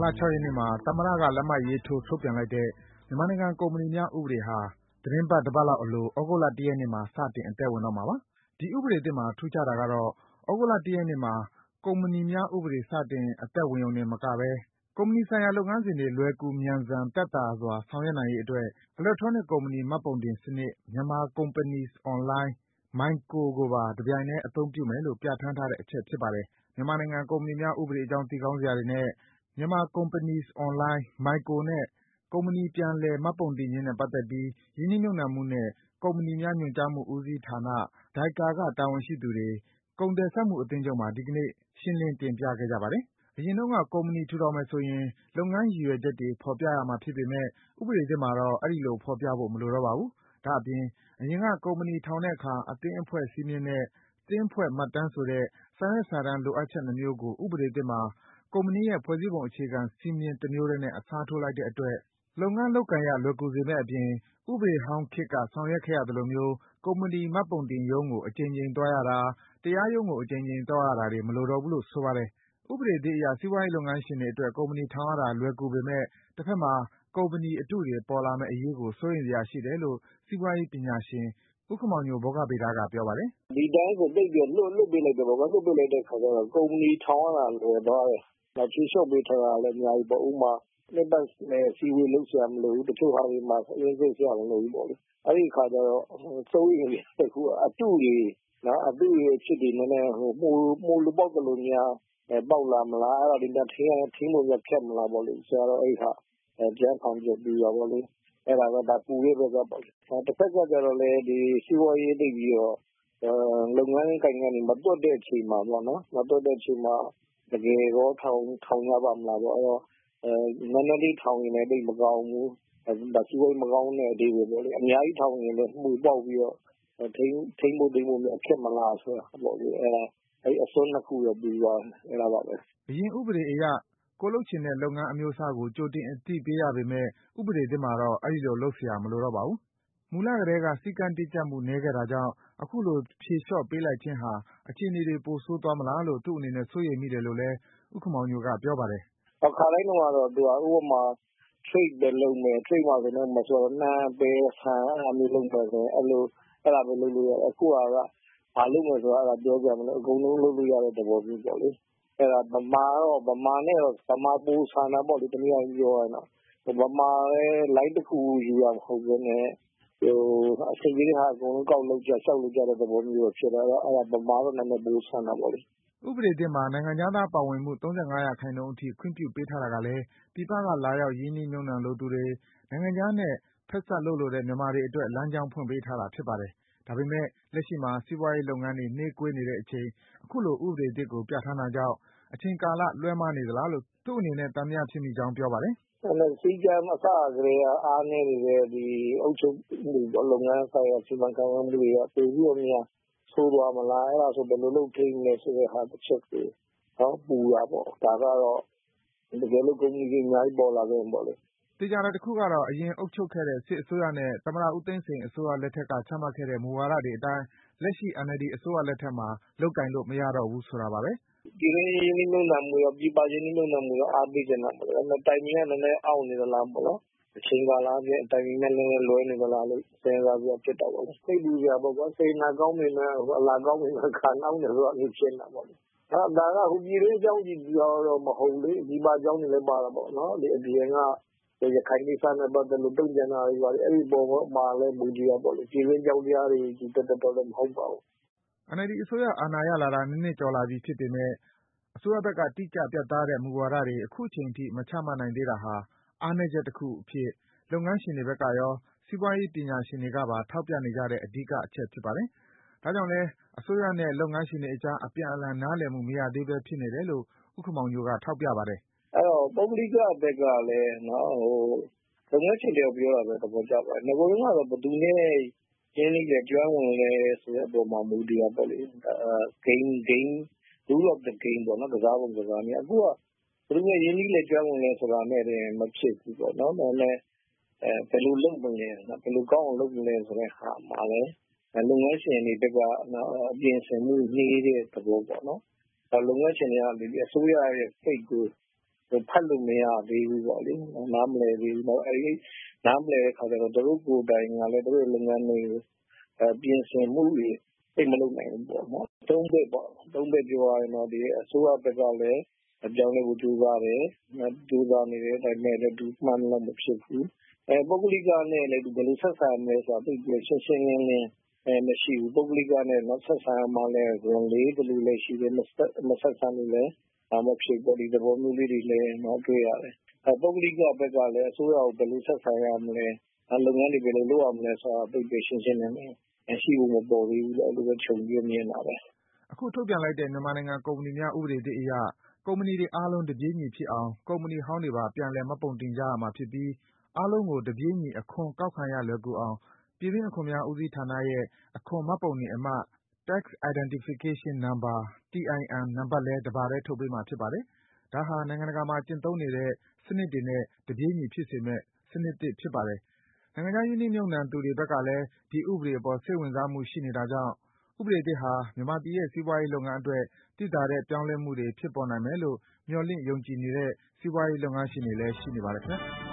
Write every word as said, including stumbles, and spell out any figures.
လ ၆ ရက်နေ့မှာ သမ္မတက လက်မှတ်ရေးထိုး ထုတ်ပြန်လိုက်တဲ့ မြန်မာနိုင်ငံကုမ္ပဏီများ ဥပဒေဟာ သီတင်းပတ် တပတ်လောက်အလို သြဂုတ်လ ၁ ရက်နေ့မှာ စတင် အသက်ဝင်တော့မှာပါ။ ဒီဥပဒေသစ်မှာ ထူးခြားတာကတော့ သြဂုတ်လ ၁ ရက်နေ့မှာ ကုမ္ပဏီများဥပဒေ စတင် အသက်ဝင်ရုံတင်မကဘဲ ကုမ္ပဏီဆိုင်ရာ လုပ်ငန်းစဉ်တွေ လွယ်ကူ မြန်ဆန် သက်သာစွာ ဆောင်ရွက်နိုင်ရေးအတွက် အီလက်ထရောနစ် ကုမ္ပဏီမှတ်ပုံတင်စနစ် Myanmar Companies Online (MyCo) ကိုပါ တပြိုင်တည်း အသုံးပြုမယ်လို့ ပြဌာန်းထားတဲ့အချက် ဖြစ်ပါတယ်။ မြန်မာနိုင်ငံ ကုမ္ပဏီများဥပဒေအကြောင်း သိကောင်းစရာတွေနဲ့ Myanmar Companies Online (MyCo) နဲ့ ကုမ္ပဏီ ပြန်လည် မှတ်ပုံတင်ခြင်းနဲ့ ပတ်သက်ပြီး ရင်းနှီးမြှုပ်နှံမှုနှင့် ကုမ္ပဏီများ ညွန်ကြားမှုဦးစီးဌာန ဒါရိုက်တာက တာဝန်ရှိသူတွေ ကုန်သည်စက်မှုအသင်းချုပ်မှာ ဒီကနေ့ ရှင်းလင်း တင်ပြခဲ့ကြပါတယ်။ အရင်တုန်းက ကုမ္ပဏီထူထောင်မယ်ဆိုရင် လုပ်ငန်းရည်ရွယ်ချက်တွေ ဖော်ပြရမှာဖြစ်ပေမယ့် ဥပဒေသစ်မှာတော့ အဲဒီလို ဖော်ပြဖို့ မလိုတော့ပါဘူး။ ဒါ့အပြင် အရင်က ကုမ္ပဏီထောင်တဲ့အခါ အသင်းအဖွဲ့စည်းမျဉ်းနဲ့ သင်းဖွဲ့မှတ်တမ်းဆိုတဲ့ စာရွက်စာတမ်း လိုအပ်ချက် နှစ်မျိုးကို ဥပဒေသစ်မှာ ကုမ္ပဏီရဲ့ ဖွဲ့စည်းပုံအခြေခံစည်းမျဉ်း တမျိုးတည်းနဲ့ အစားထိုးလိုက်တဲ့အတွက် လုပ်ငန်းလုပ်ကိုင်ရ လွယ်ကူစေမယ့်အပြင် ဥပဒေဟောင်းခေတ်က ဆောင်ရွက်ခဲ့ရသလိုမျိုး ကုမ္ပဏီမှတ်ပုံတင်ရုံးကို အကြိမ်ကြိမ်သွားရတာ၊ တရားရုံးကို အကြိမ်ကြိမ် သွားရတာတွေ မလိုတော့ဘူးလို့ ဆိုပါတယ်။ ဥပဒေသစ်အရ စီးပွားရေးလုပ်ငန်းရှင်တွေအတွက် ကုမ္ပဏီထောင်ရတာ လွယ်ကူပေမယ့် တဘက်မှာ ကုမ္ပဏီအတုတွေ ပေါ်လာမယ့်အရေးကို စိုးရိမ်စရာရှိတယ်လို့ စီးပွားရေးပညာရှင် ဦးခင်မောင်ညို ဗောဂဗေဒက ပြောပါတယ်။ “ဒီအတိုင်းဆို သိပ်ပြီးတော့ လွှတ်ပေးလိုက်တယ်ပေါ့ကွာ။ လွှတ်ပေးလိုက်တဲ့အခါကျတော့ ကုမ္ပဏီထောင်ရတာလွယ်သွားတယ်။ နောက် ဖြေလျှော့ပေးထားတာလည်း အများကြီးပေါ့။ ဥပမာ နှစ်ပတ်နဲ့အစည်းအဝေး လုပ်စရာမလိုဘူး။ တချို့ဟာတွေမှာ စာရင်းစစ်စရာမလိုဘူးပေါ့လေ။ အဲဒီအခါကျတော့ စိုးရိမ်စရာတခုက အတုတွေ၊ အတုတွေအဖြစ်တွေ နည်းနည်း မှိုလိုပေါက်သလိုများ ပေါက်လာမလား၊ အဲဒါတွေများ ထိန်းဖို့ခက်မလားပေါ့လေ။ ဆရာတော့ အဲဒီဟာ အကြံဆောင်ချက်ပေးတာပေါ့လေ။ အဲဒါက ပူတဲ့ဘက်ကပေါ့လေ။ တဘက်ကကျတော့လည်း စီးပွားရေးသိပ်ပြီးတော့ လုပ်ငန်းကိုင်ငန်းတွေ မသွက်တဲ့အချိန်မှာပေါ့နော်။ မသွက်တဲ့အချိန်မှာ တကယ်ကော ထောင်ကြပါ့မလားပေါ့။ အဲဒီတော့ နည်းနည်းလေးထောင်ရင်လည်း သိပ်မကောင်းဘူး။ စီးပွားရေးမကောင်းတဲ့အဓိပ္ပါယ်ပေါ့လေ။ အများကြီးထောင်ရင်လည်း မှိုပေါက်ပြီးတော့ ထိန်းဖို့သိမ်းဖို့ခက်မလားဆိုတာပေါ့လေ။ အဲဒီအစွန်းနှစ်ခုတော့ တူပါတယ်။ အဲဒါပါပဲ။ ” အရင်ဥပဒေအရ ကိုယ်လုပ်ချင်တဲ့ လုပ်ငန်းအမျိုးအစားကို ကြိုတင် အသိပေးရပေမယ့် ဥပဒေသစ်မှာတော့ အဲဒီလို လုပ်စရာ မလိုတော့ပါဘူး။ မူလကတည်းက စည်းကမ်းတင်းကျပ်မှု နည်းခဲ့တာကြောင့် အခုလို ဖြေလျှော့ပေးလိုက်ခြင်းဟာ အခြေအနေတွေ ပိုဆိုးသွားမလားလို့ သူ့အနေနဲ့ စိုးရိမ်မိတယ်လို့လည်း ဦးခင်မောင်ညိုက ပြောပါတယ်။ “ခါတိုင်းတုန်းကတော့ ဥပမာ Trade ပဲလုပ်မယ်။ Trade မှာဆိုရင် နှမ်း၊ ပဲ၊ ဆန် အဲဒါမျိုးလုပ်မယ်ဆိုရင် အဲဒါပဲလုပ်လို့ရတယ်။ အခုဟာက ဘာလုပ်မယ်ဆိုတာ ပြောစရာမလိုဘူး။ အကုန်လုံးလုပ်လို့ရတဲ့ သဘောမျိုးပေါ့လေ။ အဲဒါ ဗမာနဲ့တော့ ဗမာပိုဆန်တာပေါ့လေ။ တနည်းအားဖြင့်ပြောရရင်တော့။ ဗမာလည်း လိုင်းတခုယူတာမဟုတ်ဘဲနဲ့ အဆင်ပြေတဲ့ဟာ အကုန်လုံး ကောက်လုပ်ကြ၊ လျှောက်လုပ်ကြတဲ့သဘောမျိုး ဖြစ်သွားတော့ ဗမာတော့ နည်းနည်းပိုဆန်တာပေါ့လေ။ ” ဥပဒေသစ်မှာ နိုင်ငံခြားသားပါဝင်မှု ၃၅ ရာခိုင်နှုန်းအထိ ခွင့်ပြုပေးထားတာကလည်း ပြည်ပက လာရောက် ရင်းနှီးမြှုပ်နှံလိုသူတွေ၊ နိုင်ငံခြားနဲ့ ဖက်စပ်လုပ်လိုတဲ့ မြန်မာတွေအတွက် လမ်းကြောင်း ဖွင့်ပေးထားတာ ဖြစ်ပါတယ်။ ဒါပေမယ့် လက်ရှိမှာ စီးပွားရေးလုပ်ငန်းတွေ နှေးကွေးနေတဲ့အချိန် အခုလို ဥပဒေသစ်ကို ပြဌာန်းတာကြောင့် အချိန်ကာလ လွဲမှားနေသလားလို့ သူ့အနေနဲ့ သံသယဖြစ်မိကြောင်း ပြောပါတယ်။ “စည်းကမ်း အစကတည်းက အားနည်းနေတဲ့ အုပ်ချုပ်မှု၊ လုပ်ငန်းဆိုင်ရာ စီမံခန့်ခွဲမှုတွေက ပိုပြီးတော့များ ဆိုးသွားမလား။ အဲဒါဆို ဘယ်လိုလုပ်ထိန်းမလဲဆိုတဲ့ဟာ တချက်ကို ပူတာပေါ့။ ဒါကတော့ တကယ်လို့ ကုမ္ပဏီတွေ အများကြီး ပေါ်လာခဲ့ရင်ပေါ့လေ။ ” သေချာတာတခုကတော့ အရင်အုပ်ချုပ်ခဲ့တဲ့ စစ်အစိုးရနဲ့ သမ္မတ ဦးသိန်းစိန်အစိုးရလက်ထက်က ချမှတ်ခဲ့တဲ့ မူဝါဒတွေအတိုင်း လက်ရှိ အန်အယ်လ်ဒီ အစိုးရလက်ထက်မှာ လုပ်ကိုင်လို့ မရတော့ဘူး ဆိုတာပါပဲ။ “ပြည်တွင်းရင်းနှီးမြှုပ်နှံမှုရော၊ ပြည်ပရင်းနှီးမြှုပ်နှံမှုရော အားပေးချင်တာပေါ့လေ။ ဒါပေမယ့် Timing က နည်းနည်း အောင့်နေသလားပေါ့နော်။ အချိန်ကာလအားဖြင့် Timing နည်းနည်းလွဲနေသလားလို့ စဉ်းစားစရာဖြစ်တာပေါ့လေ။ စိတ်ပူစရာပေါ့ကွာ။ စေတနာကောင်းပေမယ့် အလကားဝင်တဲ့အခါ နှောင့်တယ်ဆိုတာမျိုး ဖြစ်နေတာပေါ့လေ။ ဒါက ပြည်တွင်းအကြောင်းတော့ မဟုတ်ဘူးလေ။ ပြည်ပအကြောင်းတွေလည်း ပါတာပေါ့နော်။ အပြင်က ရခိုင်ကိစ္စနဲ့ ပတ်သက်လို့ တုံ့ပြန်တာတွေ ဘာတွေ အဲဒီအပေါ်မှာလည်း မူတည်တာပေါ့လေ။ ပြည်တွင်းအကြောင်းတရားတွေချည်း သက်သက်တော့လည်း မဟုတ်ပါဘူး။ ” အန်အယ်လ်ဒီအစိုးရ အာဏာရလာတာ ၂ နှစ်ကျော်လာပြီဖြစ်ပေမယ့် အစိုးရဘက်က တိကျ ပြတ်သားတဲ့ မူဝါဒတွေ အခုချိန်ထိ မချမှတ်နိုင်သေးတာဟာ အားနည်းချက်တခုအဖြစ် လုပ်ငန်းရှင်တွေဘက်ကရော၊ စီးပွားရေးပညာရှင်တွေကပါ ထောက်ပြနေကြတဲ့ အဓိကအချက် ဖြစ်ပါတယ်။ ဒါကြောင့်လည်း အစိုးရနဲ့ လုပ်ငန်းရှင်တွေအကြား အပြန်အလှန် နားလည်မှု မရသေးဘဲ ဖြစ်နေတယ်လို့ ဦးခင်မောင်ညိုက ထောက်ပြပါတယ်။ “အဲဒီတော့ ပုဂ္ဂလိကဘက်ကလည်း လုပ်ငန်းရှင်တယောက်ပြောတာပဲ သဘောကျပါတယ်။ နဂိုတုန်းကတော့ ဘယ်သူနဲ့ ရင်းနှီးတယ်၊ ကျွမ်းဝင်လဲဆိုတဲ့အပေါ်မှာ မူတည်တာပေါ့လေ။ Rule of the game ပေါ့နော်။ ကစားပုံ ကစားနည်း။ အခုက ဘယ်သူနဲ့ ရင်းနှီးလဲ၊ ကျွမ်းဝင်လဲဆိုတာနဲ့တင် မဖြစ်ဘူးပေါ့နော်။ ဒါပေမယ့် ဘယ်လိုလုပ်မလဲ၊ ဘယ်လိုကောင်းအောင်လုပ်မလဲဆိုတဲ့ဟာမှာလည်း လုပ်ငန်းရှင်တွေဘက်က ပြင်ဆင်မှုနှေးတဲ့သဘောပေါ့နော်။ လုပ်ငန်းရှင်တွေက အစိုးရရဲ့ Fate ကိုဖတ်လို့မရသေးဘူးပေါ့လေ။နားမလည်သေးဘူး။အဲဒီနားမလည်တဲ့အခါကျတော့သူတို့ကိုယ်တိုင်ကလည်းသူတို့လုပ်ငန်းတွေကိုပြင်ဆင်မှုတွေသိပ်မလုပ်နိုင်ဘူးပေါ့နော်။သုံးဘက်ပေါ့။သုံးဘက်ပြောရရင်တော့အစိုးရဘက်ကလည်းပြောင်းလဲဖို့ကြိုးစားတယ်။ကြိုးစားနေတယ်။ဒါပေမဲ့လည်းသူမှန်းသလောက်မဖြစ်ဘူး။ပုဂ္ဂလိကနဲ့လည်းဘယ်လိုဆက်ဆံရမလဲဆိုတာသိပ်ပြီးရှင်းရှင်းလင်းလင်းမရှိဘူး။ပုဂ္ဂလိကနဲ့ဆက်ဆံရမှာလည်းဝန်လေးဘယ်လိုလဲရှိတယ်။မဆက်ဆံလို့လည်းမဖြစ်ဘူး။ဒီသဘောမျိုးလေးတွေလည်းတွေ့ရတယ်။ပုဂ္ဂလိကဘက်ကလည်းအစိုးရကိုဘယ်လိုဆက်ဆံရမလဲ။လုပ်ငန်းတွေဘယ်လိုလုပ်ရမလဲဆိုတာသိပ်ပြီးရှင်းရှင်းလင်းလင်းရှိဖို့မပေါ်သေးဘူးလို့အဲဒီလိုပဲခြုံပြီးမြင်တာပဲ။”အခုထုတ်ပြန်လိုက်တဲ့မြန်မာနိုင်ငံကုမ္ပဏီများဥပဒေသစ်အရကုမ္ပဏီတွေအားလုံးတပြေးညီဖြစ်အောင်ကုမ္ပဏီဟောင်းတွေပါပြန်လည်မှတ်ပုံတင်ကြရမှာဖြစ်ပြီးအားလုံးကိုတပြေးညီအခွန်ကောက်ခံရလွယ်ကူအောင်ပြည်တွင်းအခွန်များဦးစီးဌာနရဲ့အခွန်မှတ်ပုံတင်အမှတ် Tax Identification Number တီ အိုင် အမ် နံပါတ်လည်းတပါတည်းထုတ်ပေးမှာဖြစ်ပါတယ်။ဒါဟာနိုင်ငံတကာမှာကျင့်သုံးနေတဲ့စနစ်တွေနဲ့တပြေးညီဖြစ်စေမယ့်စနစ်သစ်ဖြစ်ပါတယ်။နိုင်ငံခြားရင်းနှီးမြှုပ်နှံသူတွေဘက်ကလည်းဒီဥပဒေအပေါ်စိတ်ဝင်စားမှုရှိနေတာကြောင့်ဥပဒေသစ်ဟာမြန်မာပြည်ရဲ့စီးပွားရေးလုပ်ငန်းအတွက်သိသာတဲ့ပြောင်းလဲမှုတွေဖြစ်ပေါ်နိုင်မယ်လို့မျှော်လင့်ယုံကြည်နေတဲ့စီးပွားရေးလုပ်ငန်းရှင်တွေလည်းရှိနေပါတယ်ခင်ဗျာ။